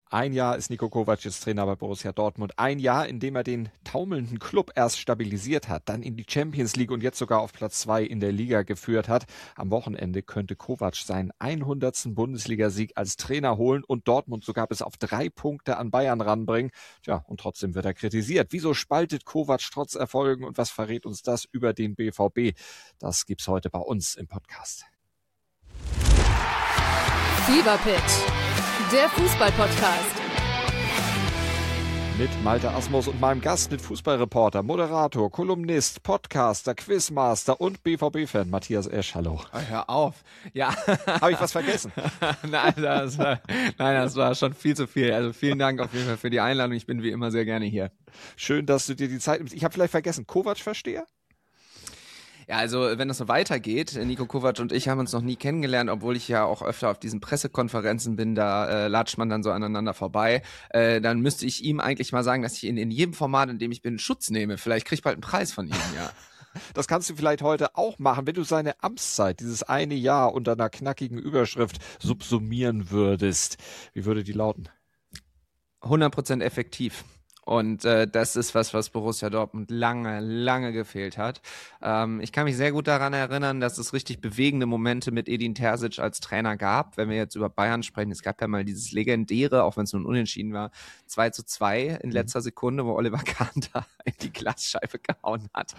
Ein Jahr ist Niko Kovac jetzt Trainer bei Borussia Dortmund. Ein Jahr, in dem er den taumelnden Club erst stabilisiert hat, dann in die Champions League und jetzt sogar auf Platz 2 in der Liga geführt hat. Am Wochenende könnte Kovac seinen 100. Bundesligasieg als Trainer holen und Dortmund sogar bis auf 3 Punkte an Bayern ranbringen. Tja, und trotzdem wird er kritisiert. Wieso spaltet Kovac trotz Erfolgen und was verrät uns das über den BVB? Das gibt's heute bei uns im Podcast. Fever Pitch, der Fußball-Podcast. Mit Malte Asmus und meinem Gast, mit Fußballreporter, Moderator, Kolumnist, Podcaster, Quizmaster und BVB-Fan Matthias Esch. Hallo. Hör auf. Ja. Habe ich was vergessen? Nein, das war schon viel zu viel. Also vielen Dank auf jeden Fall für die Einladung. Ich bin wie immer sehr gerne hier. Schön, dass du dir die Zeit nimmst. Ich habe vielleicht vergessen, Kovac-Versteher? Ja, also wenn das so weitergeht, Niko Kovac und ich haben uns noch nie kennengelernt, obwohl ich ja auch öfter auf diesen Pressekonferenzen bin, da latscht man dann so aneinander vorbei. Dann müsste ich ihm eigentlich mal sagen, dass ich ihn in jedem Format, in dem ich bin, Schutz nehme. Vielleicht krieg ich bald einen Preis von ihm, ja. Das kannst du vielleicht heute auch machen, wenn du seine Amtszeit, dieses eine Jahr unter einer knackigen Überschrift subsumieren würdest. Wie würde die lauten? 100% effektiv. Und das ist was Borussia Dortmund lange gefehlt hat. Ich kann mich sehr gut daran erinnern, dass es richtig bewegende Momente mit Edin Terzic als Trainer gab. Wenn wir jetzt über Bayern sprechen, es gab ja mal dieses legendäre, auch wenn es nun unentschieden war, 2:2 in letzter Sekunde, wo Oliver Kahn da in die Glasscheibe gehauen hat.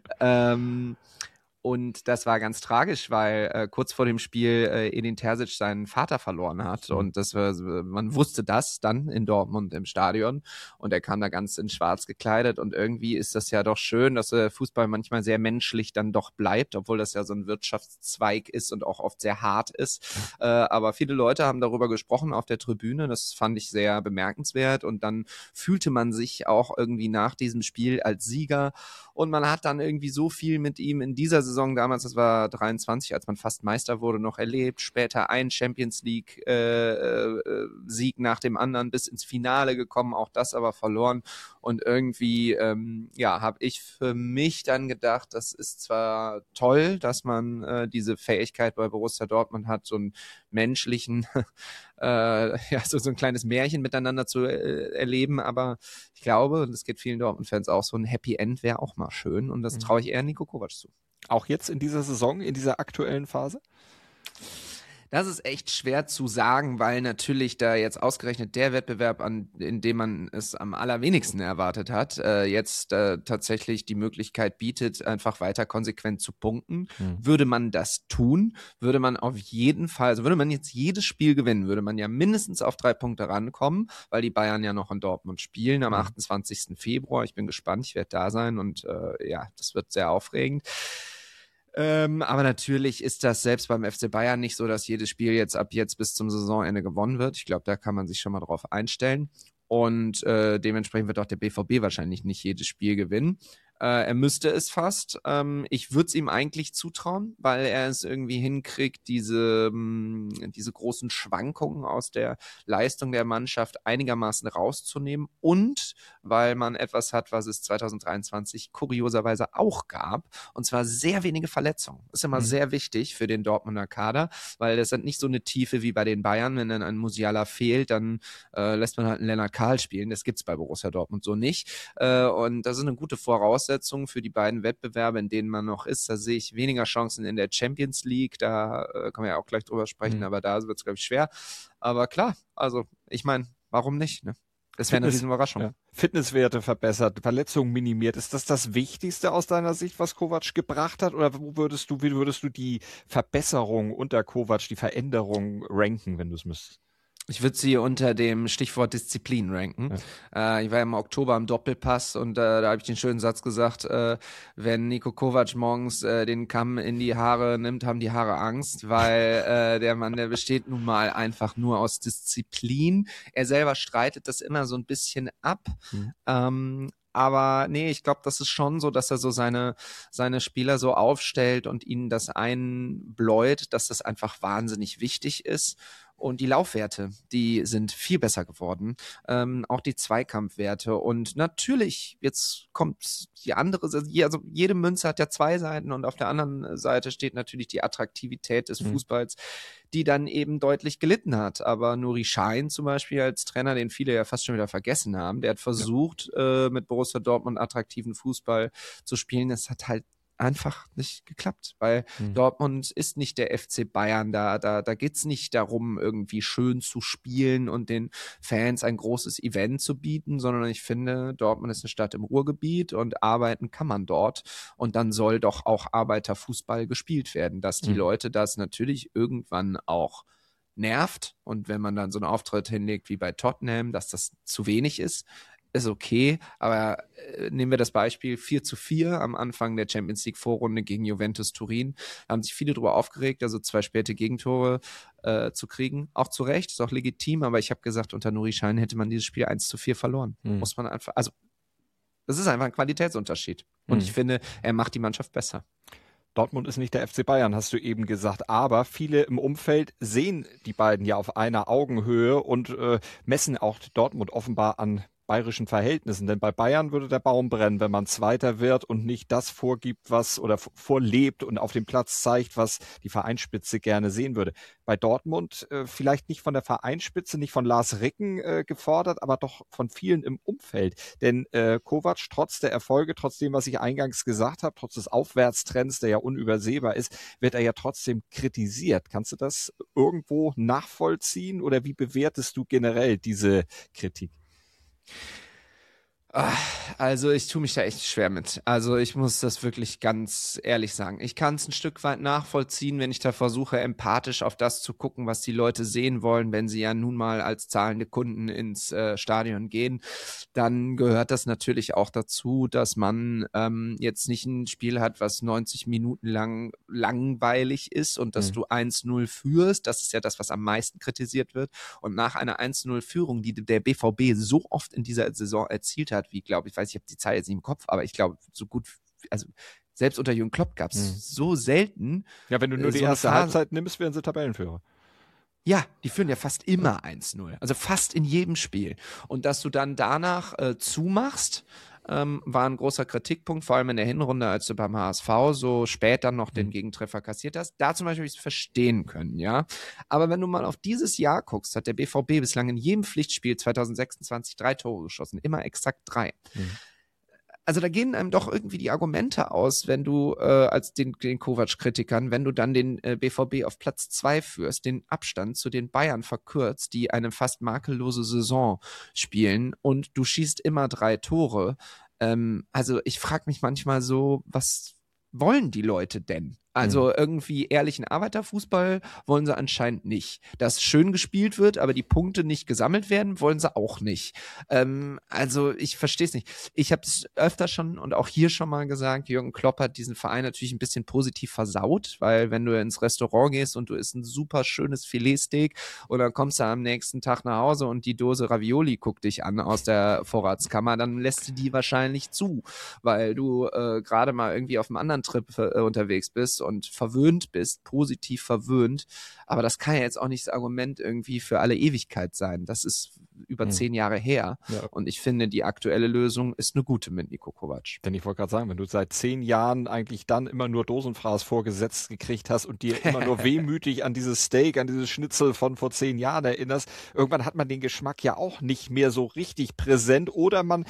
Und das war ganz tragisch, weil kurz vor dem Spiel Edin Terzic seinen Vater verloren hat. Und man wusste das dann in Dortmund im Stadion. Und er kam da ganz in schwarz gekleidet. Und irgendwie ist das ja doch schön, dass Fußball manchmal sehr menschlich dann doch bleibt, obwohl das ja so ein Wirtschaftszweig ist und auch oft sehr hart ist. Aber viele Leute haben darüber gesprochen auf der Tribüne. Das fand ich sehr bemerkenswert. Und dann fühlte man sich auch irgendwie nach diesem Spiel als Sieger. Und man hat dann irgendwie so viel mit ihm in dieser Saison damals, das war 23, als man fast Meister wurde, noch erlebt. Später ein Champions League Sieg nach dem anderen bis ins Finale gekommen, auch das aber verloren. Und irgendwie, habe ich für mich dann gedacht, das ist zwar toll, dass man diese Fähigkeit bei Borussia Dortmund hat, so einen menschlichen, so ein kleines Märchen miteinander zu erleben, aber ich glaube, und es geht vielen Dortmund-Fans auch, so ein Happy End wäre auch mal schön und das traue ich eher Niko Kovac zu. Auch jetzt in dieser Saison, in dieser aktuellen Phase? Das ist echt schwer zu sagen, weil natürlich da jetzt ausgerechnet der Wettbewerb, in dem man es am allerwenigsten erwartet hat, jetzt tatsächlich die Möglichkeit bietet, einfach weiter konsequent zu punkten. Würde man das tun, würde man auf jeden Fall, also würde man jetzt jedes Spiel gewinnen, würde man ja mindestens auf 3 Punkte rankommen, weil die Bayern ja noch in Dortmund spielen am 28. Februar. Ich bin gespannt, ich werde da sein und das wird sehr aufregend. Aber natürlich ist das selbst beim FC Bayern nicht so, dass jedes Spiel ab jetzt bis zum Saisonende gewonnen wird. Ich glaube, da kann man sich schon mal drauf einstellen. Und dementsprechend wird auch der BVB wahrscheinlich nicht jedes Spiel gewinnen. Er müsste es fast. Ich würde es ihm eigentlich zutrauen, weil er es irgendwie hinkriegt, diese großen Schwankungen aus der Leistung der Mannschaft einigermaßen rauszunehmen und weil man etwas hat, was es 2023 kurioserweise auch gab, und zwar sehr wenige Verletzungen. Das ist immer sehr wichtig für den Dortmunder Kader, weil das hat nicht so eine Tiefe wie bei den Bayern. Wenn dann ein Musiala fehlt, dann lässt man halt einen Lennart Kahl spielen. Das gibt's bei Borussia Dortmund so nicht. Und das ist eine gute Voraussetzung für die beiden Wettbewerbe, in denen man noch ist. Da sehe ich weniger Chancen in der Champions League. Da können wir ja auch gleich drüber sprechen, aber da wird es, glaube ich, schwer. Aber klar, also ich meine, warum nicht? Ne? Das wäre eine riesen Überraschung. Ja. Fitnesswerte verbessert, Verletzungen minimiert. Ist das Wichtigste aus deiner Sicht, was Kovac gebracht hat? Oder wie würdest du die Verbesserung unter Kovac, die Veränderung ranken, wenn du es müsstest? Ich würde sie unter dem Stichwort Disziplin ranken. Ja. Ich war im Oktober im Doppelpass und da habe ich den schönen Satz gesagt, wenn Niko Kovac morgens den Kamm in die Haare nimmt, haben die Haare Angst, weil der Mann, der besteht nun mal einfach nur aus Disziplin. Er selber streitet das immer so ein bisschen ab. Aber nee, ich glaube, das ist schon so, dass er so seine Spieler so aufstellt und ihnen das einbläut, dass das einfach wahnsinnig wichtig ist. Und die Laufwerte, die sind viel besser geworden. Auch die Zweikampfwerte. Und natürlich, jetzt kommt die andere, also jede Münze hat ja zwei Seiten und auf der anderen Seite steht natürlich die Attraktivität des Fußballs, die dann eben deutlich gelitten hat. Aber Nuri Sahin zum Beispiel als Trainer, den viele ja fast schon wieder vergessen haben, der hat versucht, mit Borussia Dortmund attraktiven Fußball zu spielen. Das hat halt einfach nicht geklappt, weil Dortmund ist nicht der FC Bayern, da geht's nicht darum, irgendwie schön zu spielen und den Fans ein großes Event zu bieten, sondern ich finde, Dortmund ist eine Stadt im Ruhrgebiet und arbeiten kann man dort und dann soll doch auch Arbeiterfußball gespielt werden, dass die Leute das natürlich irgendwann auch nervt und wenn man dann so einen Auftritt hinlegt wie bei Tottenham, dass das zu wenig ist okay, aber nehmen wir das Beispiel 4:4 am Anfang der Champions League Vorrunde gegen Juventus Turin. Da haben sich viele darüber aufgeregt, also 2 späte Gegentore zu kriegen. Auch zu Recht, ist auch legitim, aber ich habe gesagt, unter Nuri Sahin hätte man dieses Spiel 1:4 verloren. Muss man einfach, also das ist einfach ein Qualitätsunterschied. Und ich finde, er macht die Mannschaft besser. Dortmund ist nicht der FC Bayern, hast du eben gesagt, aber viele im Umfeld sehen die beiden ja auf einer Augenhöhe und messen auch Dortmund offenbar an bayerischen Verhältnissen, denn bei Bayern würde der Baum brennen, wenn man Zweiter wird und nicht das vorgibt, was oder vorlebt und auf dem Platz zeigt, was die Vereinsspitze gerne sehen würde. Bei Dortmund vielleicht nicht von der Vereinsspitze, nicht von Lars Ricken gefordert, aber doch von vielen im Umfeld. Denn Kovac, trotz der Erfolge, trotz dem, was ich eingangs gesagt habe, trotz des Aufwärtstrends, der ja unübersehbar ist, wird er ja trotzdem kritisiert. Kannst du das irgendwo nachvollziehen oder wie bewertest du generell diese Kritik? Also ich tue mich da echt schwer mit. Also ich muss das wirklich ganz ehrlich sagen. Ich kann es ein Stück weit nachvollziehen, wenn ich da versuche, empathisch auf das zu gucken, was die Leute sehen wollen, wenn sie ja nun mal als zahlende Kunden ins Stadion gehen. Dann gehört das natürlich auch dazu, dass man jetzt nicht ein Spiel hat, was 90 Minuten lang langweilig ist und dass du 1:0 führst. Das ist ja das, was am meisten kritisiert wird. Und nach einer 1:0-Führung, die der BVB so oft in dieser Saison erzielt hat, wie, glaube ich, weiß, ich habe die Zahl jetzt nicht im Kopf, aber ich glaube, so gut, also selbst unter Jürgen Klopp gab es so selten. Ja, wenn du nur die erste Halbzeit nimmst, wären sie Tabellenführer. Ja, die führen ja fast immer 1:0, also fast in jedem Spiel. Und dass du dann danach zumachst, war ein großer Kritikpunkt, vor allem in der Hinrunde, als du beim HSV so spät dann noch den Gegentreffer kassiert hast. Da zum Beispiel habe ich es verstehen können, ja. Aber wenn du mal auf dieses Jahr guckst, hat der BVB bislang in jedem Pflichtspiel 2026 3 Tore geschossen, immer exakt 3. Also da gehen einem doch irgendwie die Argumente aus, wenn du als den Kovac-Kritikern, wenn du dann den BVB auf Platz 2 führst, den Abstand zu den Bayern verkürzt, die eine fast makellose Saison spielen und du schießt immer 3 Tore. Also ich frage mich manchmal so, was wollen die Leute denn? Also irgendwie ehrlichen Arbeiterfußball wollen sie anscheinend nicht. Dass schön gespielt wird, aber die Punkte nicht gesammelt werden, wollen sie auch nicht. Also ich verstehe es nicht. Ich habe es öfter schon und auch hier schon mal gesagt, Jürgen Klopp hat diesen Verein natürlich ein bisschen positiv versaut, weil wenn du ins Restaurant gehst und du isst ein super schönes Filetsteak und dann kommst du am nächsten Tag nach Hause und die Dose Ravioli guckt dich an aus der Vorratskammer, dann lässt du die wahrscheinlich zu, weil du gerade mal irgendwie auf einem anderen Trip unterwegs bist und verwöhnt bist, positiv verwöhnt. Aber das kann ja jetzt auch nicht das Argument irgendwie für alle Ewigkeit sein. Das ist über 10 Jahre her. Ja. Und ich finde, die aktuelle Lösung ist eine gute mit Niko Kovac. Denn ich wollte gerade sagen, wenn du seit 10 Jahren eigentlich dann immer nur Dosenfraß vorgesetzt gekriegt hast und dir immer nur wehmütig an dieses Steak, an dieses Schnitzel von vor 10 Jahren erinnerst, irgendwann hat man den Geschmack ja auch nicht mehr so richtig präsent oder man,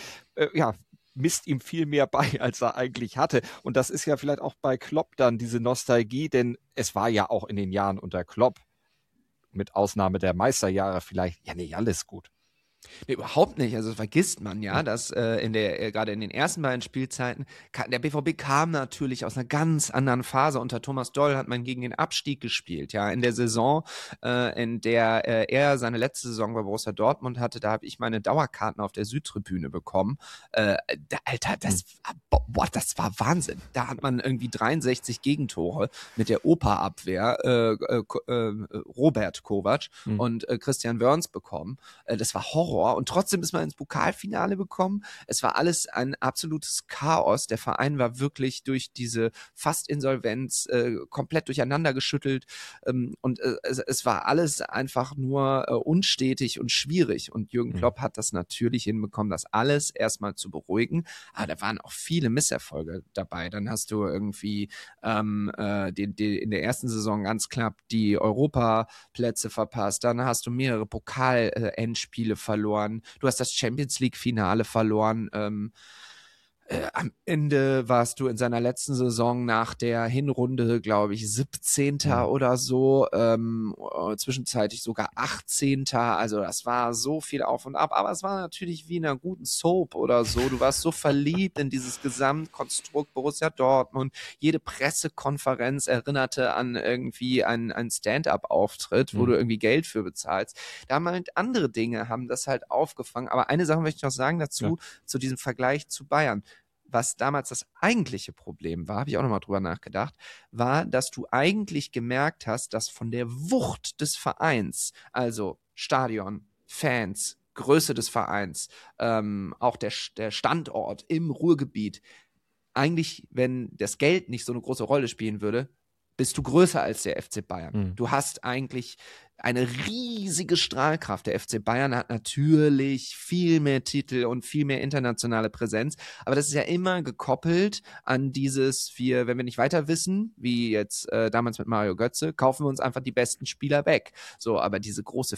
misst ihm viel mehr bei, als er eigentlich hatte. Und das ist ja vielleicht auch bei Klopp dann diese Nostalgie, denn es war ja auch in den Jahren unter Klopp, mit Ausnahme der Meisterjahre vielleicht, ja nicht alles gut. Nee, überhaupt nicht. Also vergisst man ja, dass gerade in den ersten beiden Spielzeiten der BVB kam natürlich aus einer ganz anderen Phase. Unter Thomas Doll hat man gegen den Abstieg gespielt. Ja, in der Saison, in der er seine letzte Saison bei Borussia Dortmund hatte, da habe ich meine Dauerkarten auf der Südtribüne bekommen. Alter, das war Wahnsinn. Da hat man irgendwie 63 Gegentore mit der Operabwehr Robert Kovac und Christian Wörns bekommen. Das war Horror. Horror und trotzdem ist man ins Pokalfinale gekommen. Es war alles ein absolutes Chaos. Der Verein war wirklich durch diese Fast-Insolvenz komplett durcheinander geschüttelt und es war alles einfach nur unstetig und schwierig und Jürgen Klopp hat das natürlich hinbekommen, das alles erstmal zu beruhigen, aber da waren auch viele Misserfolge dabei. Dann hast du irgendwie in der ersten Saison ganz knapp die Europaplätze verpasst, dann hast du mehrere Pokal-Endspiele verloren, du hast das Champions-League-Finale verloren, am Ende warst du in seiner letzten Saison nach der Hinrunde, glaube ich, 17. oder so, zwischenzeitlich sogar 18. Also das war so viel auf und ab, aber es war natürlich wie in einer guten Soap oder so. Du warst so verliebt in dieses Gesamtkonstrukt Borussia Dortmund. Jede Pressekonferenz erinnerte an irgendwie einen Stand-up-Auftritt, wo du irgendwie Geld für bezahlst. Da haben halt andere Dinge, haben das halt aufgefangen. Aber eine Sache möchte ich noch sagen dazu, zu diesem Vergleich zu Bayern. Was damals das eigentliche Problem war, habe ich auch nochmal drüber nachgedacht, war, dass du eigentlich gemerkt hast, dass von der Wucht des Vereins, also Stadion, Fans, Größe des Vereins, auch der Standort im Ruhrgebiet, eigentlich, wenn das Geld nicht so eine große Rolle spielen würde, bist du größer als der FC Bayern. Du hast eigentlich eine riesige Strahlkraft. Der FC Bayern hat natürlich viel mehr Titel und viel mehr internationale Präsenz, aber das ist ja immer gekoppelt an dieses, wenn wir nicht weiter wissen, wie jetzt damals mit Mario Götze, kaufen wir uns einfach die besten Spieler weg. So, aber diese große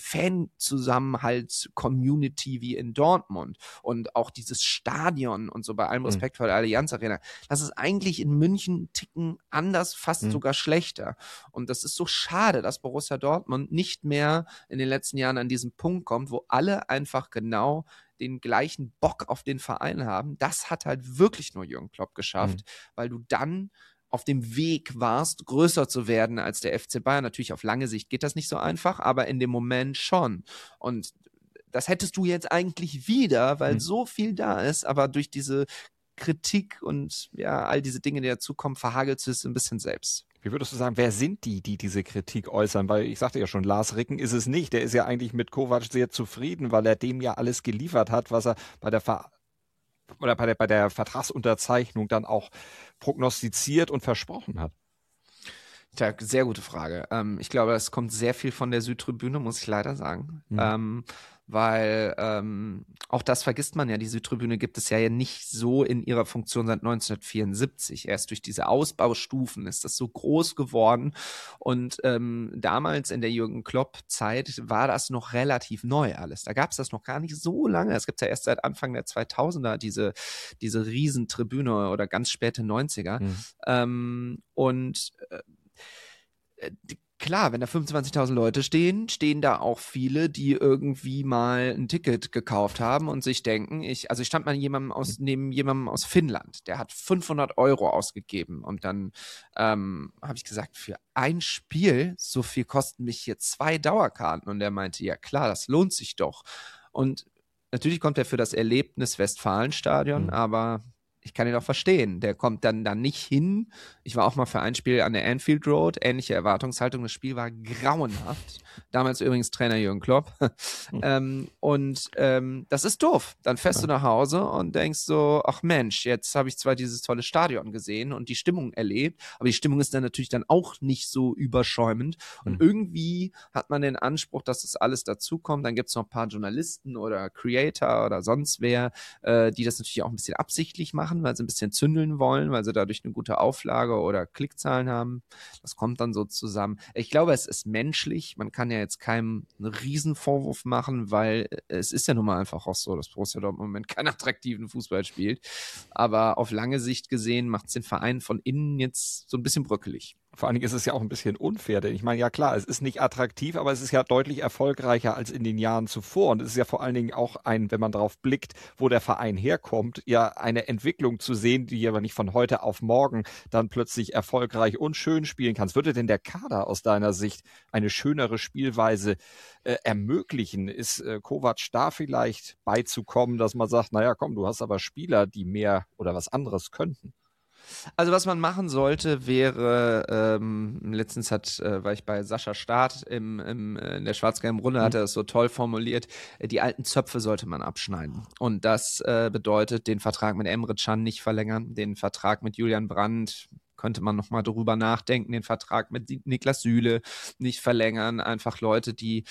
Fan-Zusammenhalt-Community wie in Dortmund und auch dieses Stadion und so, bei allem Respekt vor der Allianz Arena, das ist eigentlich in München einen Ticken anders, fast sogar schlechter. Und das ist so schade, dass Borussia Dortmund nicht mehr in den letzten Jahren an diesen Punkt kommt, wo alle einfach genau den gleichen Bock auf den Verein haben. Das hat halt wirklich nur Jürgen Klopp geschafft, weil du dann auf dem Weg warst, größer zu werden als der FC Bayern. Natürlich auf lange Sicht geht das nicht so einfach, aber in dem Moment schon. Und das hättest du jetzt eigentlich wieder, weil so viel da ist, aber durch diese Kritik und ja, all diese Dinge, die dazukommen, verhagelst du es ein bisschen selbst. Wie würdest du sagen, wer sind die diese Kritik äußern? Weil ich sagte ja schon, Lars Ricken ist es nicht. Der ist ja eigentlich mit Kovac sehr zufrieden, weil er dem ja alles geliefert hat, was er bei der Vertragsunterzeichnung dann auch prognostiziert und versprochen hat. Tja, sehr gute Frage. Ich glaube, es kommt sehr viel von der Südtribüne, muss ich leider sagen. Weil auch das vergisst man ja, die Südtribüne gibt es ja nicht so in ihrer Funktion seit 1974. Erst durch diese Ausbaustufen ist das so groß geworden und damals in der Jürgen Klopp-Zeit war das noch relativ neu alles. Da gab es das noch gar nicht so lange. Es gibt ja erst seit Anfang der 2000er diese Riesentribüne oder ganz späte 90er. Klar, wenn da 25.000 Leute stehen da auch viele, die irgendwie mal ein Ticket gekauft haben und sich denken, ich stand mal neben jemandem aus Finnland, der hat 500 € ausgegeben und dann habe ich gesagt, für ein Spiel, so viel kosten mich hier 2 Dauerkarten und der meinte, ja klar, das lohnt sich doch. Und natürlich kommt er für das Erlebnis Westfalenstadion, aber ich kann ihn auch verstehen. Der kommt dann nicht hin. Ich war auch mal für ein Spiel an der Anfield Road. Ähnliche Erwartungshaltung. Das Spiel war grauenhaft. Damals übrigens Trainer Jürgen Klopp. Das ist doof. Dann fährst du nach Hause und denkst so, ach Mensch, jetzt habe ich zwar dieses tolle Stadion gesehen und die Stimmung erlebt, aber die Stimmung ist dann natürlich dann auch nicht so überschäumend. Und irgendwie hat man den Anspruch, dass das alles dazukommt. Dann gibt es noch ein paar Journalisten oder Creator oder sonst wer, die das natürlich auch ein bisschen absichtlich machen, weil sie ein bisschen zündeln wollen, weil sie dadurch eine gute Auflage oder Klickzahlen haben. Das kommt dann so zusammen. Ich glaube, es ist menschlich. Man kann ja jetzt keinem einen Riesenvorwurf machen, weil es ist ja nun mal einfach auch so, dass Borussia Dortmund im Moment keinen attraktiven Fußball spielt. Aber auf lange Sicht gesehen macht es den Verein von innen jetzt so ein bisschen bröckelig. Vor allen Dingen ist es ja auch ein bisschen unfair, denn ich meine, ja klar, es ist nicht attraktiv, aber es ist ja deutlich erfolgreicher als in den Jahren zuvor. Und es ist ja vor allen Dingen auch wenn man darauf blickt, wo der Verein herkommt, ja eine Entwicklung zu sehen, die aber nicht von heute auf morgen dann plötzlich erfolgreich und schön spielen kann. Würde denn der Kader aus deiner Sicht eine schönere Spielweise ermöglichen? Ist Kovac da vielleicht beizukommen, dass man sagt, naja komm, du hast aber Spieler, die mehr oder was anderes könnten? Also was man machen sollte, wäre, letztens war ich bei Sascha Staat in der schwarz-gelben Runde, hat er das so toll formuliert, die alten Zöpfe sollte man abschneiden. Und das bedeutet, den Vertrag mit Emre Can nicht verlängern, den Vertrag mit Julian Brandt könnte man nochmal drüber nachdenken, den Vertrag mit Niklas Süle nicht verlängern, einfach Leute, die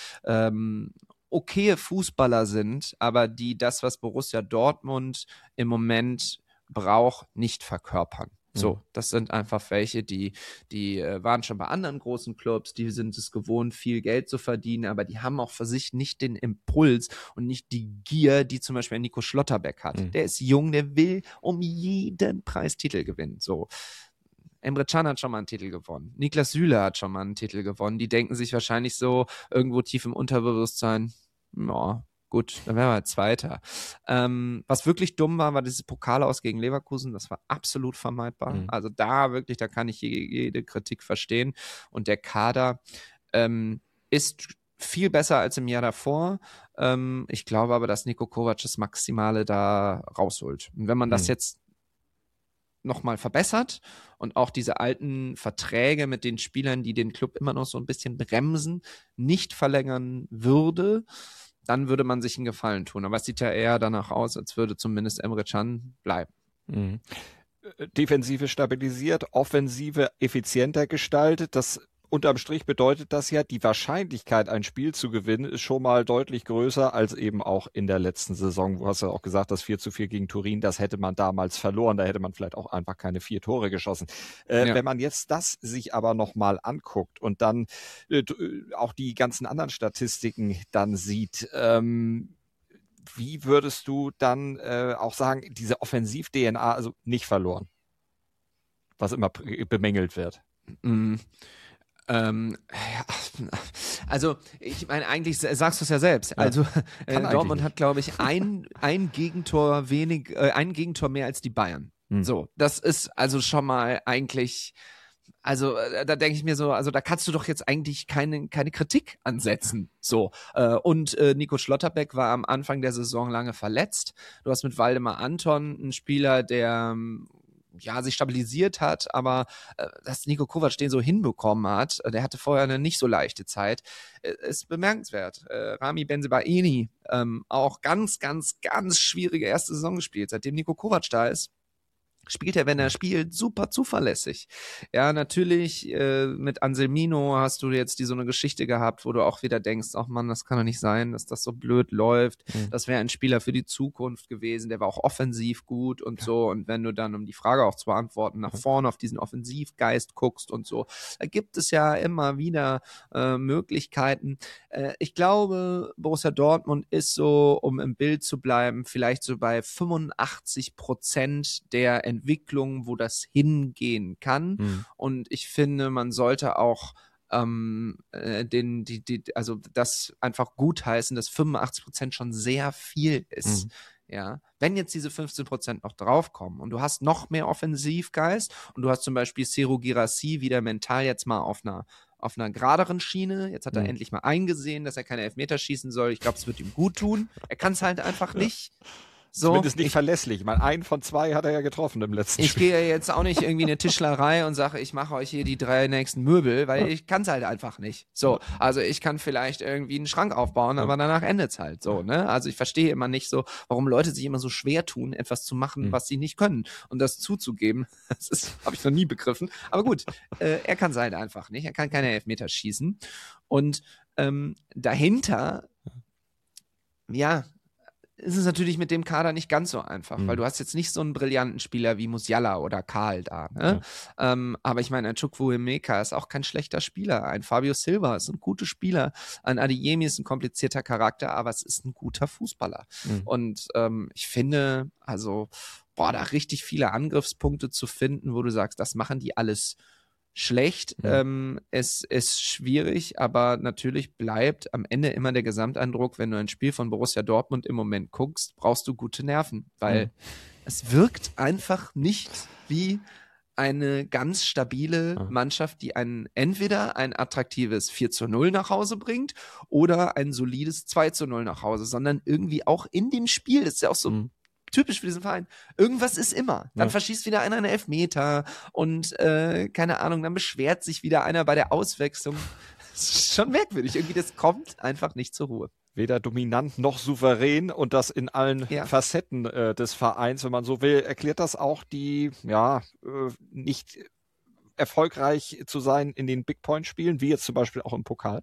okaye Fußballer sind, aber die das, was Borussia Dortmund im Moment braucht, nicht verkörpern. So, das sind einfach welche, die waren schon bei anderen großen Clubs, die sind es gewohnt, viel Geld zu verdienen, aber die haben auch für sich nicht den Impuls und nicht die Gier, die zum Beispiel Nico Schlotterbeck hat. Der ist jung, der will um jeden Preis Titel gewinnen. So. Emre Can hat schon mal einen Titel gewonnen. Niklas Süle hat schon mal einen Titel gewonnen. Die denken sich wahrscheinlich so irgendwo tief im Unterbewusstsein, ja, gut, dann wären wir halt Zweiter. Was wirklich dumm war dieses Pokal aus gegen Leverkusen. Das war absolut vermeidbar. Also da kann ich jede Kritik verstehen. Und der Kader ist viel besser als im Jahr davor. Ich glaube aber, dass Niko Kovac das Maximale da rausholt. Und wenn man das jetzt nochmal verbessert und auch diese alten Verträge mit den Spielern, die den Club immer noch so ein bisschen bremsen, nicht verlängern würde, dann würde man sich einen Gefallen tun. Aber es sieht ja eher danach aus, als würde zumindest Emre Can bleiben. Defensive stabilisiert, Offensive effizienter gestaltet. Das unterm Strich bedeutet das ja, die Wahrscheinlichkeit, ein Spiel zu gewinnen, ist schon mal deutlich größer als eben auch in der letzten Saison. Du hast ja auch gesagt, das 4:4 gegen Turin, das hätte man damals verloren. Da hätte man vielleicht auch einfach keine 4 Tore geschossen. Wenn man jetzt das sich aber nochmal anguckt und dann auch die ganzen anderen Statistiken dann sieht, wie würdest du dann auch sagen, diese Offensiv-DNA, also nicht verloren, was immer bemängelt wird? Also, ich meine, eigentlich sagst du es ja selbst. Also, Dortmund hat, glaube ich, ein Gegentor mehr als die Bayern. So, das ist also schon mal eigentlich, also da denke ich mir so, also da kannst du doch jetzt eigentlich keine Kritik ansetzen. So, und Nico Schlotterbeck war am Anfang der Saison lange verletzt. Du hast mit Waldemar Anton einen Spieler, der sich stabilisiert hat, aber dass Niko Kovac den so hinbekommen hat, der hatte vorher eine nicht so leichte Zeit, ist bemerkenswert. Rami Bensebaini, auch ganz, ganz, ganz schwierige erste Saison gespielt. Seitdem Niko Kovac da ist, spielt er, wenn er spielt, super zuverlässig. Ja, natürlich, mit Anselmino hast du jetzt so eine Geschichte gehabt, wo du auch wieder denkst, ach Mann, das kann doch nicht sein, dass das so blöd läuft. Das wäre ein Spieler für die Zukunft gewesen, der war auch offensiv gut und so. Und wenn du dann, um die Frage auch zu beantworten, nach vorne auf diesen Offensivgeist guckst und so, da gibt es ja immer wieder Möglichkeiten. Ich glaube, Borussia Dortmund ist so, um im Bild zu bleiben, vielleicht so bei 85% der Entwicklung, wo das hingehen kann. Und ich finde, man sollte auch also das einfach gutheißen, dass 85% schon sehr viel ist. Ja, wenn jetzt diese 15% noch draufkommen und du hast noch mehr Offensivgeist und du hast zum Beispiel Serhou Guirassy wieder mental jetzt mal auf einer geraderen Schiene. Jetzt hat er endlich mal eingesehen, dass er keine Elfmeter schießen soll. Ich glaube, es wird ihm gut tun. Er kann es halt einfach nicht. So, zumindest nicht verlässlich. Mal 1 von 2 hat er ja getroffen im letzten Spiel. Ich gehe jetzt auch nicht irgendwie in eine Tischlerei und sage, ich mache euch hier die 3 nächsten Möbel, weil ich kann es halt einfach nicht. So, also ich kann vielleicht irgendwie einen Schrank aufbauen, aber danach endet es halt so, ne? Also ich verstehe immer nicht so, warum Leute sich immer so schwer tun, etwas zu machen, was sie nicht können. Und das zuzugeben, das habe ich noch nie begriffen. Aber gut, er kann es halt einfach nicht. Er kann keine Elfmeter schießen. Und dahinter, ja, ist es natürlich mit dem Kader nicht ganz so einfach, weil du hast jetzt nicht so einen brillanten Spieler wie Musiala oder Karl da. Ne? Aber ich meine, ein Chukwuemeka ist auch kein schlechter Spieler. Ein Fabio Silva ist ein guter Spieler. Ein Adeyemi ist ein komplizierter Charakter, aber es ist ein guter Fußballer. Und ich finde, also, da richtig viele Angriffspunkte zu finden, wo du sagst, das machen die alles schlecht. Es ist schwierig, aber natürlich bleibt am Ende immer der Gesamteindruck, wenn du ein Spiel von Borussia Dortmund im Moment guckst, brauchst du gute Nerven, weil es wirkt einfach nicht wie eine ganz stabile Mannschaft, die entweder ein attraktives 4:0 nach Hause bringt oder ein solides 2:0 nach Hause, sondern irgendwie auch in dem Spiel, das ist ja auch so typisch für diesen Verein. Irgendwas ist immer. Dann verschießt wieder einer einen Elfmeter und keine Ahnung, dann beschwert sich wieder einer bei der Auswechslung. Das ist schon merkwürdig. Irgendwie, das kommt einfach nicht zur Ruhe. Weder dominant noch souverän und das in allen Facetten des Vereins, wenn man so will. Erklärt das auch die, nicht erfolgreich zu sein in den Big-Point-Spielen, wie jetzt zum Beispiel auch im Pokal?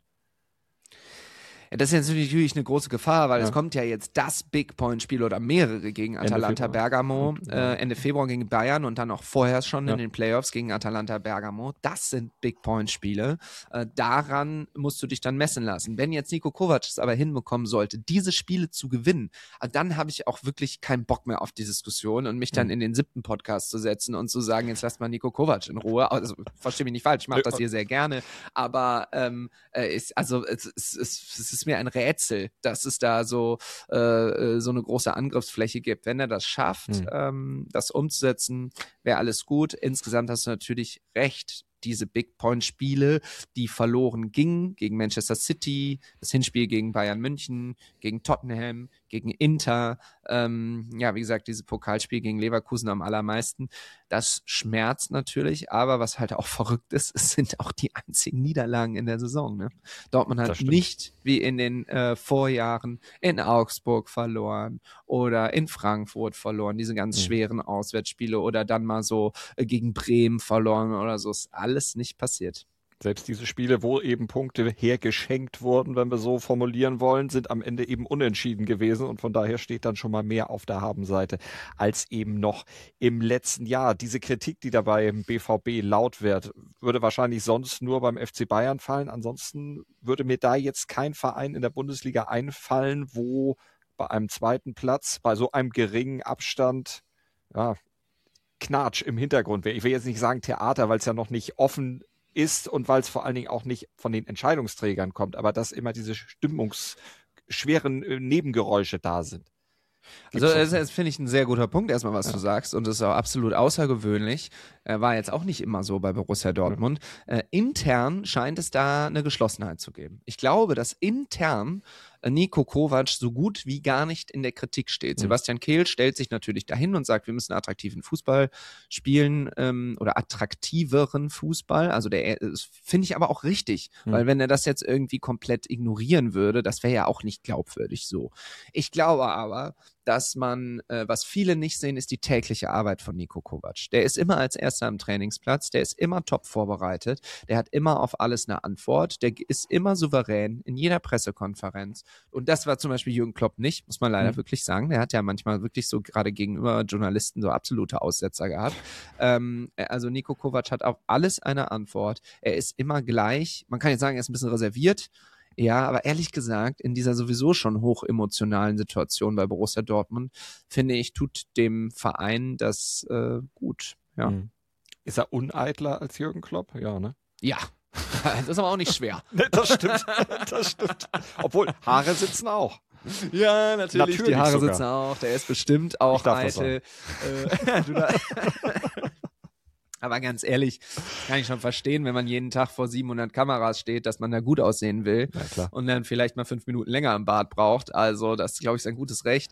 Ja, das ist jetzt natürlich eine große Gefahr, weil es kommt ja jetzt das Big-Point-Spiel oder mehrere gegen Atalanta Bergamo, Ende Februar gegen Bayern und dann auch vorher schon in den Playoffs gegen Atalanta Bergamo. Das sind Big-Point-Spiele. Daran musst du dich dann messen lassen. Wenn jetzt Niko Kovac es aber hinbekommen sollte, diese Spiele zu gewinnen, dann habe ich auch wirklich keinen Bock mehr auf die Diskussion und mich dann in den 7. Podcast zu setzen und zu sagen, jetzt lasst mal Niko Kovac in Ruhe. Also, verstehe mich nicht falsch, ich mache das hier sehr gerne, aber es ist mir ein Rätsel, dass es da so eine große Angriffsfläche gibt. Wenn er das schafft, das umzusetzen, wäre alles gut. Insgesamt hast du natürlich recht. Diese Big-Point-Spiele, die verloren gingen gegen Manchester City, das Hinspiel gegen Bayern München, gegen Tottenham, gegen Inter, wie gesagt, dieses Pokalspiel gegen Leverkusen am allermeisten. Das schmerzt natürlich, aber was halt auch verrückt ist, es sind auch die einzigen Niederlagen in der Saison. Ne? Dortmund hat nicht wie in den Vorjahren in Augsburg verloren oder in Frankfurt verloren, diese ganz schweren Auswärtsspiele oder dann mal so gegen Bremen verloren oder so, ist alles nicht passiert. Selbst diese Spiele, wo eben Punkte hergeschenkt wurden, wenn wir so formulieren wollen, sind am Ende eben unentschieden gewesen und von daher steht dann schon mal mehr auf der Habenseite als eben noch im letzten Jahr. Diese Kritik, die dabei im BVB laut wird, würde wahrscheinlich sonst nur beim FC Bayern fallen. Ansonsten würde mir da jetzt kein Verein in der Bundesliga einfallen, wo bei einem zweiten Platz, bei so einem geringen Abstand, Knatsch im Hintergrund wäre. Ich will jetzt nicht sagen Theater, weil es ja noch nicht offen ist und weil es vor allen Dingen auch nicht von den Entscheidungsträgern kommt, aber dass immer diese stimmungsschweren Nebengeräusche da sind. Das finde ich ein sehr guter Punkt, erstmal, was du sagst. Und das ist auch absolut außergewöhnlich. War jetzt auch nicht immer so bei Borussia Dortmund. Intern scheint es da eine Geschlossenheit zu geben. Ich glaube, dass intern Niko Kovac so gut wie gar nicht in der Kritik steht. Sebastian Kehl stellt sich natürlich dahin und sagt, wir müssen attraktiven Fußball spielen oder attraktiveren Fußball. Also das finde ich aber auch richtig, weil wenn er das jetzt irgendwie komplett ignorieren würde, das wäre ja auch nicht glaubwürdig so. Ich glaube aber, dass man, was viele nicht sehen, ist die tägliche Arbeit von Niko Kovac. Der ist immer als Erster am Trainingsplatz, der ist immer top vorbereitet, der hat immer auf alles eine Antwort, der ist immer souverän in jeder Pressekonferenz. Und das war zum Beispiel Jürgen Klopp nicht, muss man leider wirklich sagen. Der hat ja manchmal wirklich so gerade gegenüber Journalisten so absolute Aussetzer gehabt. Also Niko Kovac hat auf alles eine Antwort. Er ist immer gleich. Man kann jetzt sagen, er ist ein bisschen reserviert. Ja, aber ehrlich gesagt, in dieser sowieso schon hochemotionalen Situation bei Borussia Dortmund, finde ich, tut dem Verein das gut. Ja. Ist er uneitler als Jürgen Klopp? Ja, ne? Ja. Das ist aber auch nicht schwer. Das stimmt. Das stimmt. Obwohl, Haare sitzen auch. Ja, natürlich die Haare sogar sitzen auch. Der ist bestimmt auch eitel. Aber ganz ehrlich, kann ich schon verstehen, wenn man jeden Tag vor 700 Kameras steht, dass man da gut aussehen will und dann vielleicht mal 5 Minuten länger im Bad braucht. Also das, glaube ich, ist ein gutes Recht.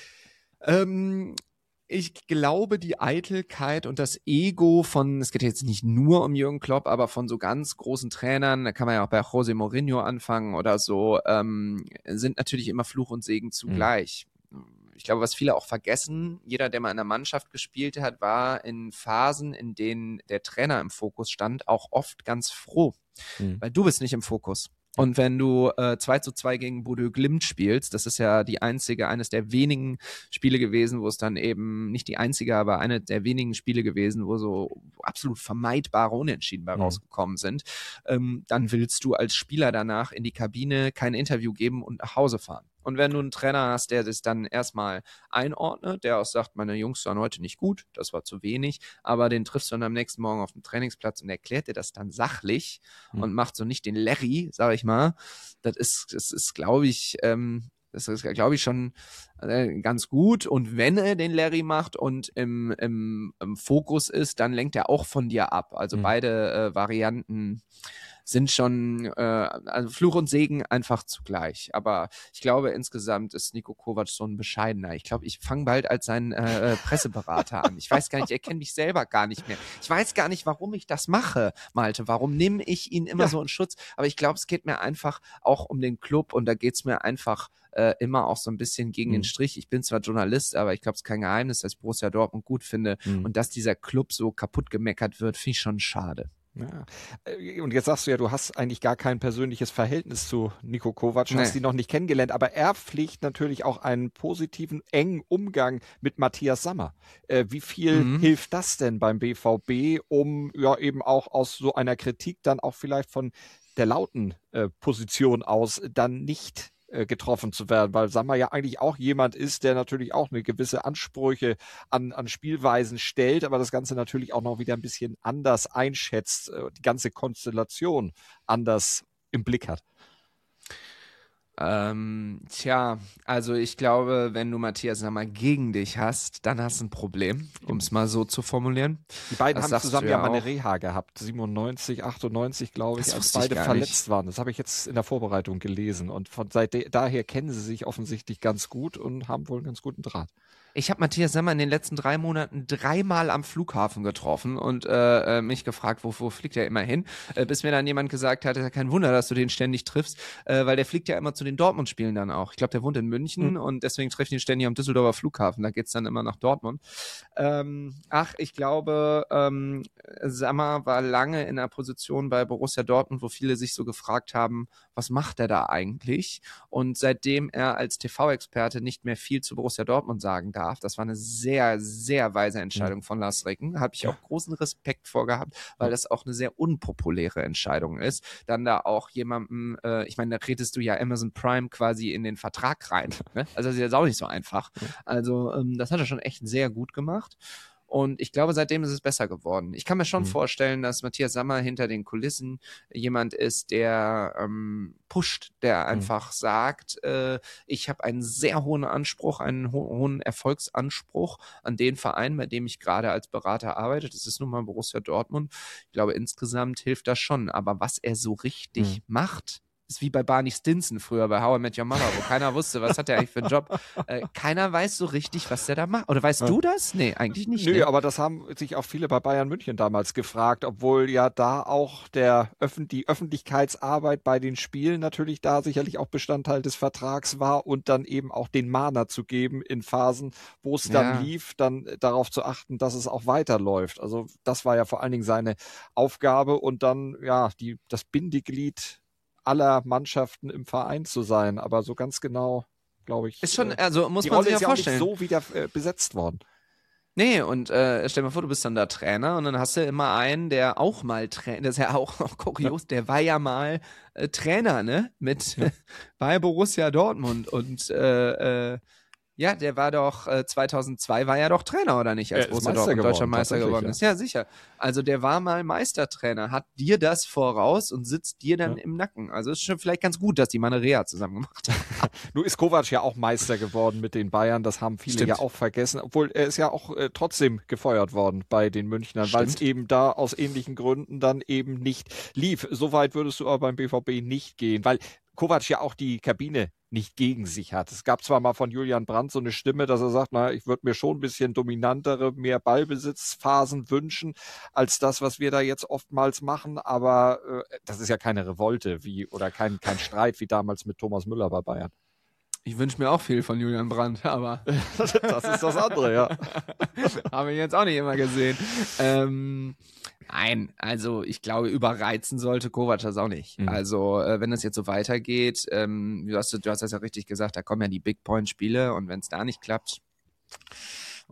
Ich glaube, die Eitelkeit und das Ego von, es geht jetzt nicht nur um Jürgen Klopp, aber von so ganz großen Trainern, da kann man ja auch bei José Mourinho anfangen oder so, sind natürlich immer Fluch und Segen zugleich. Ich glaube, was viele auch vergessen, jeder, der mal in einer Mannschaft gespielt hat, war in Phasen, in denen der Trainer im Fokus stand, auch oft ganz froh, weil du bist nicht im Fokus. Und wenn du 2:2 gegen Bodø Glimt spielst, das ist ja eines der wenigen Spiele gewesen, wo es dann eben, nicht die einzige, aber eine der wenigen Spiele gewesen, wo so absolut vermeidbare Unentschieden bei rausgekommen sind, dann willst du als Spieler danach in die Kabine kein Interview geben und nach Hause fahren. Und wenn du einen Trainer hast, der das dann erstmal einordnet, der auch sagt, meine Jungs waren heute nicht gut, das war zu wenig, aber den triffst du dann am nächsten Morgen auf dem Trainingsplatz und erklärt dir das dann sachlich und macht so nicht den Larry, sag ich mal, das ist glaube ich, Das ist, glaube ich, schon ganz gut. Und wenn er den Larry macht und im Fokus ist, dann lenkt er auch von dir ab. Also beide Varianten sind schon also Fluch und Segen einfach zugleich. Aber ich glaube, insgesamt ist Niko Kovac so ein bescheidener. Ich glaube, ich fange bald als sein Presseberater an. Ich weiß gar nicht, ich erkenne mich selber gar nicht mehr. Ich weiß gar nicht, warum ich das mache, Malte. Warum nehme ich ihn immer so in Schutz? Aber ich glaube, es geht mir einfach auch um den Club und da geht es mir einfach immer auch so ein bisschen gegen den Strich. Ich bin zwar Journalist, aber ich glaube, es ist kein Geheimnis, dass ich Borussia Dortmund gut finde und dass dieser Club so kaputt gemeckert wird, finde ich schon schade. Ja. Und jetzt sagst du ja, du hast eigentlich gar kein persönliches Verhältnis zu Niko Kovac, hast ihn noch nicht kennengelernt, aber er pflegt natürlich auch einen positiven, engen Umgang mit Matthias Sammer. Wie viel hilft das denn beim BVB, um ja eben auch aus so einer Kritik dann auch vielleicht von der lauten Position aus dann nicht getroffen zu werden, weil Sammer ja eigentlich auch jemand ist, der natürlich auch eine gewisse Ansprüche an Spielweisen stellt, aber das Ganze natürlich auch noch wieder ein bisschen anders einschätzt, die ganze Konstellation anders im Blick hat. Also ich glaube, wenn du Matthias Sammer gegen dich hast, dann hast du ein Problem, um es mal so zu formulieren. Die beiden haben zusammen ja mal eine Reha gehabt, 97, 98, glaube ich, als beide verletzt waren. Das habe ich jetzt in der Vorbereitung gelesen und daher kennen sie sich offensichtlich ganz gut und haben wohl einen ganz guten Draht. Ich habe Matthias Sammer in den letzten 3 Monaten 3-mal am Flughafen getroffen und mich gefragt, wo fliegt er immer hin, bis mir dann jemand gesagt hat, ist ja kein Wunder, dass du den ständig triffst, weil der fliegt ja immer zu den Dortmund-Spielen dann auch. Ich glaube, der wohnt in München und deswegen treffe ich ihn ständig am Düsseldorfer Flughafen, da geht's dann immer nach Dortmund. Ich glaube, Sammer war lange in einer Position bei Borussia Dortmund, wo viele sich so gefragt haben, was macht er da eigentlich? Und seitdem er als TV-Experte nicht mehr viel zu Borussia Dortmund sagen darf, das war eine sehr, sehr weise Entscheidung von Lars Ricken, habe ich auch großen Respekt vor gehabt, weil das auch eine sehr unpopuläre Entscheidung ist. Dann da auch jemandem, ich meine, da redest du ja Amazon Prime quasi in den Vertrag rein. Ne? Also das ist jetzt auch nicht so einfach. Also das hat er schon echt sehr gut gemacht. Und ich glaube, seitdem ist es besser geworden. Ich kann mir schon vorstellen, dass Matthias Sammer hinter den Kulissen jemand ist, der pusht, der einfach sagt, ich habe einen sehr hohen Anspruch, einen hohen Erfolgsanspruch an den Verein, bei dem ich gerade als Berater arbeite. Das ist nun mal Borussia Dortmund. Ich glaube, insgesamt hilft das schon. Aber was er so richtig macht, ist wie bei Barney Stinson früher bei How I Met Your Mother, wo keiner wusste, was hat der eigentlich für einen Job. Keiner weiß so richtig, was der da macht. Oder weißt du das? Nee, eigentlich nicht. Nö, aber das haben sich auch viele bei Bayern München damals gefragt, obwohl ja da auch die Öffentlichkeitsarbeit bei den Spielen natürlich da sicherlich auch Bestandteil des Vertrags war und dann eben auch den Mahner zu geben in Phasen, wo es dann lief, dann darauf zu achten, dass es auch weiterläuft. Also das war ja vor allen Dingen seine Aufgabe und dann das Bindeglied aller Mannschaften im Verein zu sein, aber so ganz genau, glaube ich, ist schon, also muss man sich ja vorstellen, nicht so wieder besetzt worden. Nee, und stell dir mal vor, du bist dann da Trainer und dann hast du immer einen, der auch mal das ist ja auch kurios, der war ja mal Trainer, ne, bei Borussia Dortmund und der war doch 2002 war er doch Trainer, oder nicht? Als Borussia Dortmund deutscher Meister geworden ist. Ja, sicher. Also der war mal Meistertrainer, hat dir das voraus und sitzt dir dann im Nacken. Also ist schon vielleicht ganz gut, dass die mal eine Reha zusammen gemacht haben. Nun ist Kovac ja auch Meister geworden mit den Bayern, das haben viele ja auch vergessen, obwohl er ist ja auch trotzdem gefeuert worden bei den Münchnern, weil es eben da aus ähnlichen Gründen dann eben nicht lief. Soweit würdest du aber beim BVB nicht gehen, weil Kovac ja auch die Kabine nicht gegen sich hat. Es gab zwar mal von Julian Brandt so eine Stimme, dass er sagt, ich würde mir schon ein bisschen dominantere, mehr Ballbesitzphasen wünschen, als das, was wir da jetzt oftmals machen, aber das ist ja keine Revolte oder kein Streit wie damals mit Thomas Müller bei Bayern. Ich wünsche mir auch viel von Julian Brandt, aber das ist das andere, ja. Habe ich jetzt auch nicht immer gesehen. Nein, also ich glaube, überreizen sollte Kovac das auch nicht. Also wenn das jetzt so weitergeht, du hast das ja richtig gesagt, da kommen ja die Big Point Spiele und wenn es da nicht klappt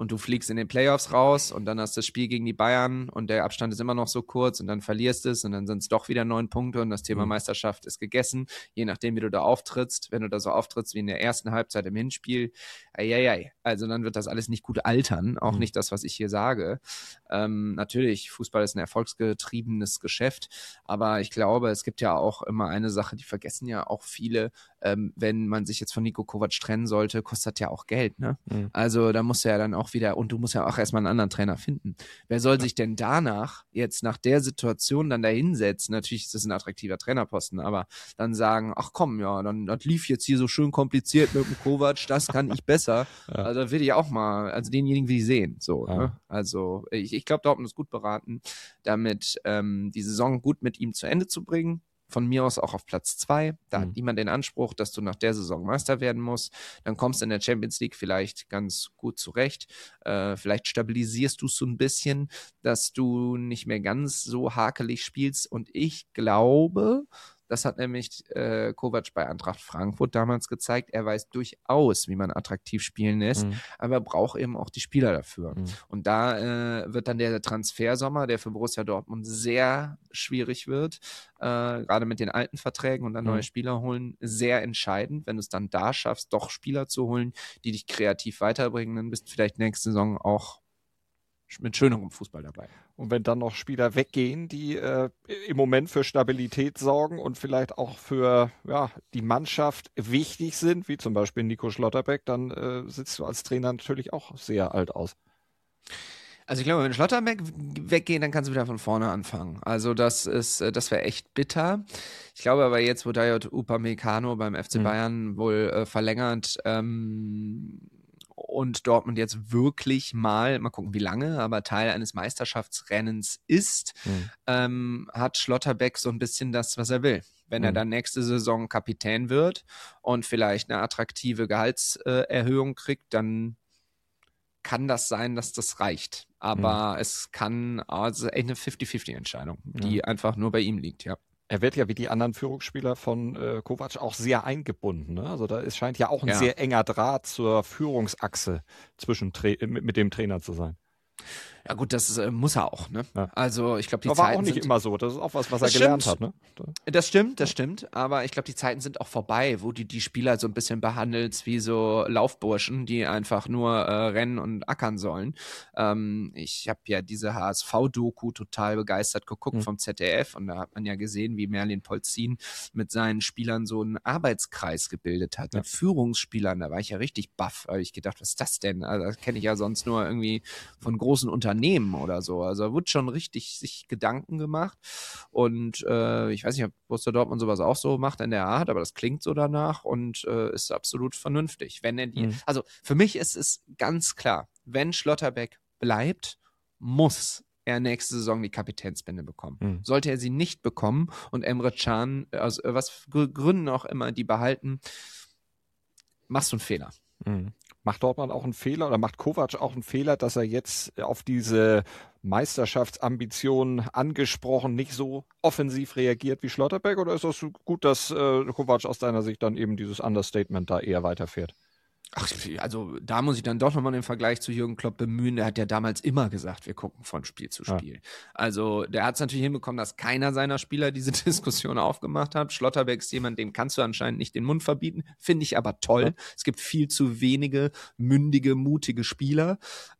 und du fliegst in den Playoffs raus und dann hast du das Spiel gegen die Bayern und der Abstand ist immer noch so kurz und dann verlierst es und dann sind es doch wieder 9 Punkte und das Thema Meisterschaft ist gegessen, je nachdem, wie du da auftrittst. Wenn du da so auftrittst wie in der ersten Halbzeit im Hinspiel, also dann wird das alles nicht gut altern, auch nicht das, was ich hier sage. Natürlich, Fußball ist ein erfolgsgetriebenes Geschäft, aber ich glaube, es gibt ja auch immer eine Sache, die vergessen ja auch viele, wenn man sich jetzt von Niko Kovac trennen sollte, kostet ja auch Geld, ne? Also da musst du ja dann auch wieder, und du musst ja auch erstmal einen anderen Trainer finden. Wer soll sich denn danach, jetzt nach der Situation dann da hinsetzen? Natürlich ist das ein attraktiver Trainerposten, aber dann sagen, ach komm, ja, dann das lief jetzt hier so schön kompliziert mit dem Kovac, das kann ich besser. Also da will ich auch mal, also denjenigen will ich sehen, so, ne? Also ich glaube, Dortmund ist gut beraten, damit die Saison gut mit ihm zu Ende zu bringen. Von mir aus auch auf Platz 2. Da hat niemand den Anspruch, dass du nach der Saison Meister werden musst. Dann kommst du in der Champions League vielleicht ganz gut zurecht. Vielleicht stabilisierst du es so ein bisschen, dass du nicht mehr ganz so hakelig spielst. Und ich glaube, das hat nämlich Kovac bei Eintracht Frankfurt damals gezeigt. Er weiß durchaus, wie man attraktiv spielen lässt, aber braucht eben auch die Spieler dafür. Und da wird dann der Transfersommer, der für Borussia Dortmund sehr schwierig wird, gerade mit den alten Verträgen und dann neue Spieler holen, sehr entscheidend. Wenn du es dann da schaffst, doch Spieler zu holen, die dich kreativ weiterbringen, dann bist du vielleicht nächste Saison auch mit schönerem Fußball dabei. Und wenn dann noch Spieler weggehen, die im Moment für Stabilität sorgen und vielleicht auch für die Mannschaft wichtig sind, wie zum Beispiel Nico Schlotterbeck, dann sitzt du als Trainer natürlich auch sehr alt aus. Also ich glaube, wenn Schlotterbeck weggeht, dann kannst du wieder von vorne anfangen. Also das wäre echt bitter. Ich glaube aber jetzt, wo Dayot Upamecano beim FC Bayern wohl verlängert, und Dortmund jetzt wirklich mal gucken, wie lange, aber Teil eines Meisterschaftsrennens ist, hat Schlotterbeck so ein bisschen das, was er will. Wenn er dann nächste Saison Kapitän wird und vielleicht eine attraktive Gehaltserhöhung kriegt, dann kann das sein, dass das reicht. Aber es kann also echt eine 50-50-Entscheidung, die einfach nur bei ihm liegt, ja. Er wird ja wie die anderen Führungsspieler von Kovac auch sehr eingebunden. Ne? Also da scheint ja auch ein sehr enger Draht zur Führungsachse mit dem Trainer zu sein. Ja gut, das muss er auch, ne? Ja. Also ich glaube, die Zeiten war auch nicht immer so. Das ist auch was er gelernt hat, ne? Das stimmt. Aber ich glaube, die Zeiten sind auch vorbei, wo die Spieler so ein bisschen behandelst wie so Laufburschen, die einfach nur rennen und ackern sollen. Ich habe ja diese HSV-Doku total begeistert geguckt vom ZDF und da hat man ja gesehen, wie Merlin Polzin mit seinen Spielern so einen Arbeitskreis gebildet hat, mit Führungsspielern. Da war ich ja richtig baff. Da habe ich gedacht, was ist das denn? Also das kenne ich ja sonst nur irgendwie von großen Unternehmen oder so. Also da wurde schon richtig sich Gedanken gemacht und ich weiß nicht, ob Borussia Dortmund sowas auch so macht in der Art, aber das klingt so danach und ist absolut vernünftig. Wenn er also für mich ist es ganz klar, wenn Schlotterbeck bleibt, muss er nächste Saison die Kapitänsbinde bekommen. Sollte er sie nicht bekommen und Emre Can, aus was für Gründen auch immer, die behalten, machst du einen Fehler. Macht Dortmund auch einen Fehler oder macht Kovac auch einen Fehler, dass er jetzt auf diese Meisterschaftsambitionen angesprochen nicht so offensiv reagiert wie Schlotterbeck? Oder ist das gut, dass Kovac aus deiner Sicht dann eben dieses Understatement da eher weiterfährt? Ach, also da muss ich dann doch nochmal den Vergleich zu Jürgen Klopp bemühen. Der hat ja damals immer gesagt, wir gucken von Spiel zu Spiel. Ja. Also der hat es natürlich hinbekommen, dass keiner seiner Spieler diese Diskussion aufgemacht hat. Schlotterbeck ist jemand, dem kannst du anscheinend nicht den Mund verbieten. Finde ich aber toll. Ja. Es gibt viel zu wenige mündige, mutige Spieler.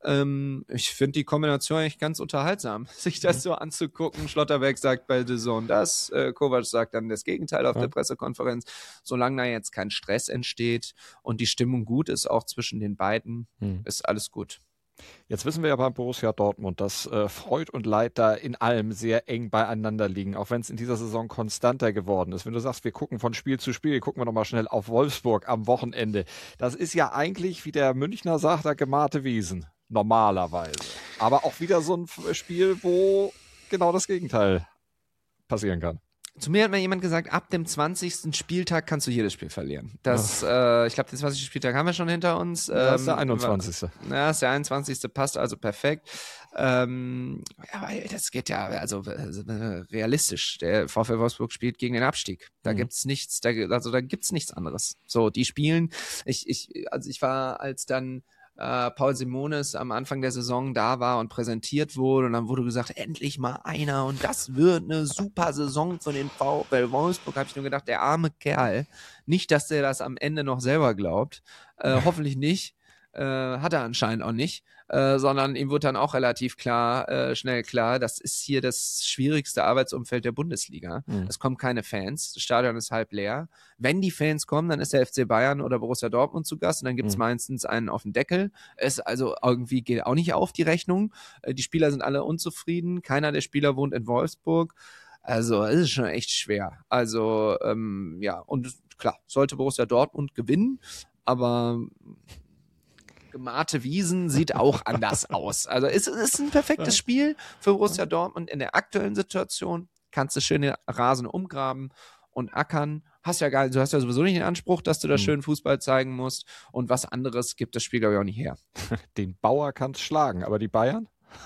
Ich finde die Kombination eigentlich ganz unterhaltsam, sich das so anzugucken. Schlotterbeck sagt bei The Zone das, Kovac sagt dann das Gegenteil auf der Pressekonferenz. Solange da jetzt kein Stress entsteht und die Stimmung gut ist, auch zwischen den beiden, ist alles gut. Jetzt wissen wir ja bei Borussia Dortmund, dass Freud und Leid da in allem sehr eng beieinander liegen, auch wenn es in dieser Saison konstanter geworden ist. Wenn du sagst, wir gucken von Spiel zu Spiel, gucken wir nochmal schnell auf Wolfsburg am Wochenende. Das ist ja eigentlich, wie der Münchner sagt, da gemahte Wiesen, normalerweise. Aber auch wieder so ein Spiel, wo genau das Gegenteil passieren kann. Zu mir hat mal jemand gesagt, ab dem 20. Spieltag kannst du jedes Spiel verlieren. Ich glaube, den 20. Spieltag haben wir schon hinter uns. Das ist der 21. Ja, ist der 21. Passt also perfekt. Aber das geht ja, also realistisch. Der VfL Wolfsburg spielt gegen den Abstieg. Da gibt's nichts, da gibt's nichts anderes. So, die spielen. Ich war, als dann Paul Simonis am Anfang der Saison da war und präsentiert wurde und dann wurde gesagt, endlich mal einer und das wird eine super Saison für den VfL Wolfsburg, habe ich nur gedacht, der arme Kerl, nicht, dass der das am Ende noch selber glaubt, hoffentlich nicht, hat er anscheinend auch nicht, sondern ihm wird dann auch relativ schnell klar, das ist hier das schwierigste Arbeitsumfeld der Bundesliga. Es kommen keine Fans, das Stadion ist halb leer. Wenn die Fans kommen, dann ist der FC Bayern oder Borussia Dortmund zu Gast und dann gibt es meistens einen auf den Deckel. Es also irgendwie geht auch nicht auf die Rechnung. Die Spieler sind alle unzufrieden. Keiner der Spieler wohnt in Wolfsburg. Also es ist schon echt schwer. Also ja, und klar, sollte Borussia Dortmund gewinnen, aber gemarrte Wiesen sieht auch anders aus. Also es ist ein perfektes Spiel für Borussia Dortmund in der aktuellen Situation. Kannst du schöne Rasen umgraben und ackern. Du hast ja sowieso nicht den Anspruch, dass du da schön Fußball zeigen musst. Und was anderes gibt das Spiel, glaube ich, auch nicht her. Den Bauer kannst schlagen, aber die Bayern?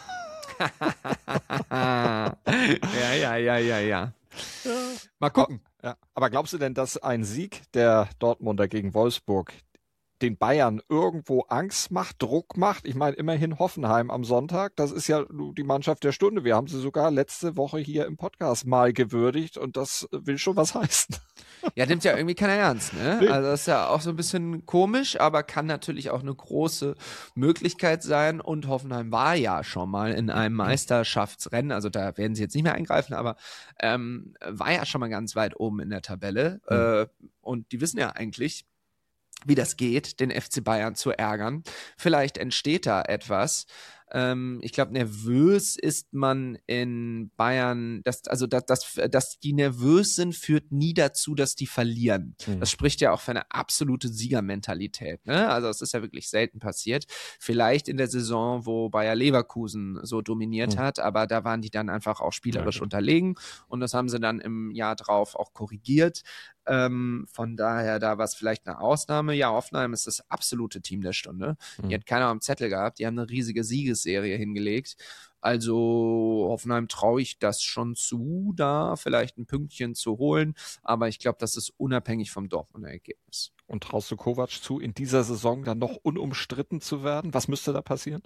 Ja. Mal gucken. Ja. Aber glaubst du denn, dass ein Sieg der Dortmunder gegen Wolfsburg den Bayern irgendwo Angst macht, Druck macht? Ich meine, immerhin Hoffenheim am Sonntag, das ist ja die Mannschaft der Stunde. Wir haben sie sogar letzte Woche hier im Podcast mal gewürdigt und das will schon was heißen. Ja, nimmt ja irgendwie keiner ernst, ne? Nee. Also das ist ja auch so ein bisschen komisch, aber kann natürlich auch eine große Möglichkeit sein und Hoffenheim war ja schon mal in einem Meisterschaftsrennen, also da werden sie jetzt nicht mehr eingreifen, aber war ja schon mal ganz weit oben in der Tabelle und die wissen ja eigentlich, wie das geht, den FC Bayern zu ärgern. Vielleicht entsteht da etwas. Ich glaube, nervös ist man in Bayern, dass die nervös sind, führt nie dazu, dass die verlieren. Das spricht ja auch für eine absolute Siegermentalität. Ne? Also es ist ja wirklich selten passiert. Vielleicht in der Saison, wo Bayer Leverkusen so dominiert hat, aber da waren die dann einfach auch spielerisch unterlegen und das haben sie dann im Jahr drauf auch korrigiert. Von daher, da war es vielleicht eine Ausnahme. Ja, Hoffenheim ist das absolute Team der Stunde. Die hat keiner am Zettel gehabt. Die haben eine riesige Siegesserie hingelegt. Also Hoffenheim traue ich das schon zu, da vielleicht ein Pünktchen zu holen. Aber ich glaube, das ist unabhängig vom Dortmunder Ergebnis. Und traust du Kovac zu, in dieser Saison dann noch unumstritten zu werden? Was müsste da passieren?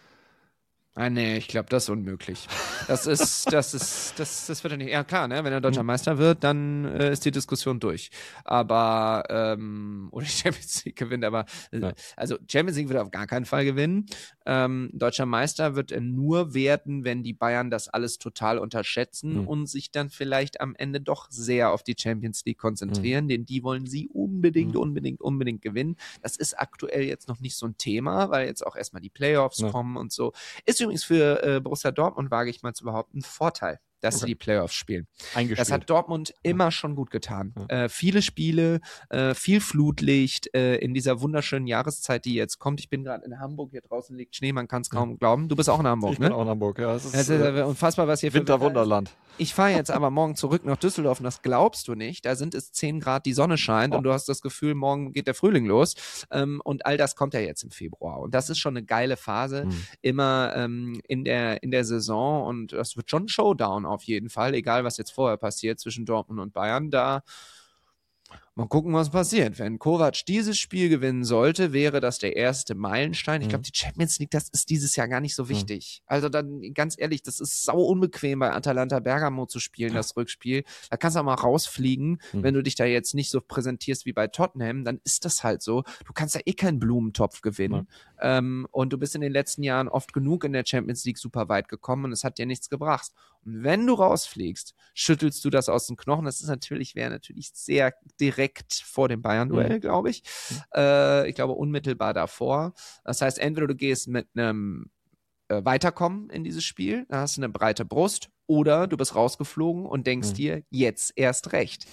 Nee, ich glaube, das ist unmöglich. Das wird ja nicht. Ja, klar, ne? Wenn er deutscher Meister wird, dann ist die Diskussion durch. Aber, oder die Champions League gewinnt, aber, also Champions League wird er auf gar keinen Fall gewinnen. Deutscher Meister wird er nur werden, wenn die Bayern das alles total unterschätzen und sich dann vielleicht am Ende doch sehr auf die Champions League konzentrieren, denn die wollen sie unbedingt gewinnen. Das ist aktuell jetzt noch nicht so ein Thema, weil jetzt auch erstmal die Playoffs kommen und so. Ist übrigens für Borussia Dortmund, wage ich mal zu behaupten, ein Vorteil, dass sie die Playoffs spielen. Das hat Dortmund immer schon gut getan. Viele Spiele, viel Flutlicht in dieser wunderschönen Jahreszeit, die jetzt kommt. Ich bin gerade in Hamburg, hier draußen liegt Schnee, man kann es kaum glauben. Du bist auch in Hamburg, ne? Ich bin auch in Hamburg, ja. Es ist unfassbar, was hier für Winterwunderland. Ich fahre jetzt aber morgen zurück nach Düsseldorf und das glaubst du nicht. Da sind es 10 Grad, die Sonne scheint und du hast das Gefühl, morgen geht der Frühling los. Und all das kommt ja jetzt im Februar. Und das ist schon eine geile Phase, immer in der Saison. Und das wird schon ein Showdown auf jeden Fall, egal was jetzt vorher passiert zwischen Dortmund und Bayern. Da mal gucken, was passiert. Wenn Kovac dieses Spiel gewinnen sollte, wäre das der erste Meilenstein. Ich glaube, die Champions League, das ist dieses Jahr gar nicht so wichtig. Also dann, ganz ehrlich, das ist sau unbequem, bei Atalanta Bergamo zu spielen, das Rückspiel. Da kannst du auch mal rausfliegen. Wenn du dich da jetzt nicht so präsentierst wie bei Tottenham, dann ist das halt so. Du kannst da eh keinen Blumentopf gewinnen. Und du bist in den letzten Jahren oft genug in der Champions League super weit gekommen und es hat dir nichts gebracht. Und wenn du rausfliegst, schüttelst du das aus den Knochen. Das ist wäre natürlich sehr direkt vor dem Bayern-Duell, glaube ich. Ich glaube, unmittelbar davor. Das heißt, entweder du gehst mit einem Weiterkommen in dieses Spiel, da hast du eine breite Brust, oder du bist rausgeflogen und denkst dir, jetzt erst recht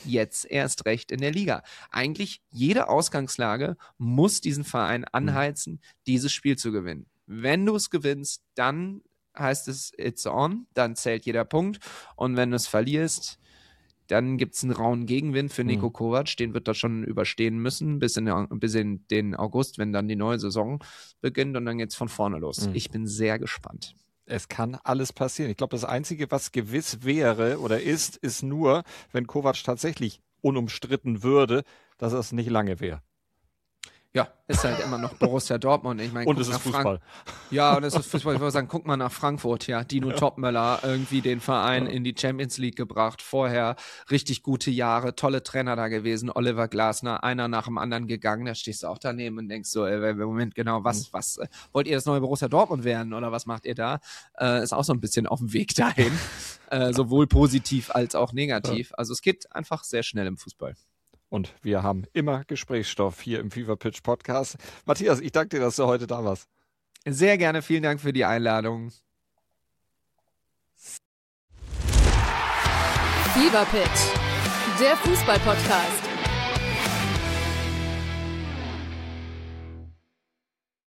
in der Liga. Eigentlich jede Ausgangslage muss diesen Verein anheizen, dieses Spiel zu gewinnen. Wenn du es gewinnst, dann heißt es it's on, dann zählt jeder Punkt und wenn du es verlierst, dann gibt es einen rauen Gegenwind für Niko Kovac, den wird er schon überstehen müssen, bis in den August, wenn dann die neue Saison beginnt und dann geht's von vorne los. Ich bin sehr gespannt. Es kann alles passieren. Ich glaube, das Einzige, was gewiss wäre oder ist nur, wenn Kovac tatsächlich unumstritten würde, dass es nicht lange wäre. Ja, ist halt immer noch Borussia Dortmund. Ich meine, und es ist Fußball. Ja, und es ist Fußball. Ich würde sagen, guck mal nach Frankfurt. Ja, Dino Topmöller irgendwie den Verein in die Champions League gebracht. Vorher richtig gute Jahre, tolle Trainer da gewesen. Oliver Glasner, einer nach dem anderen gegangen. Da stehst du auch daneben und denkst so, Moment, genau, was wollt ihr das neue Borussia Dortmund werden oder was macht ihr da? Ist auch so ein bisschen auf dem Weg dahin. Sowohl positiv als auch negativ. Also es geht einfach sehr schnell im Fußball. Und wir haben immer Gesprächsstoff hier im Fever Pitch Podcast. Matthias, ich danke dir, dass du heute da warst. Sehr gerne, vielen Dank für die Einladung. Fever Pitch, der Fußball-Podcast.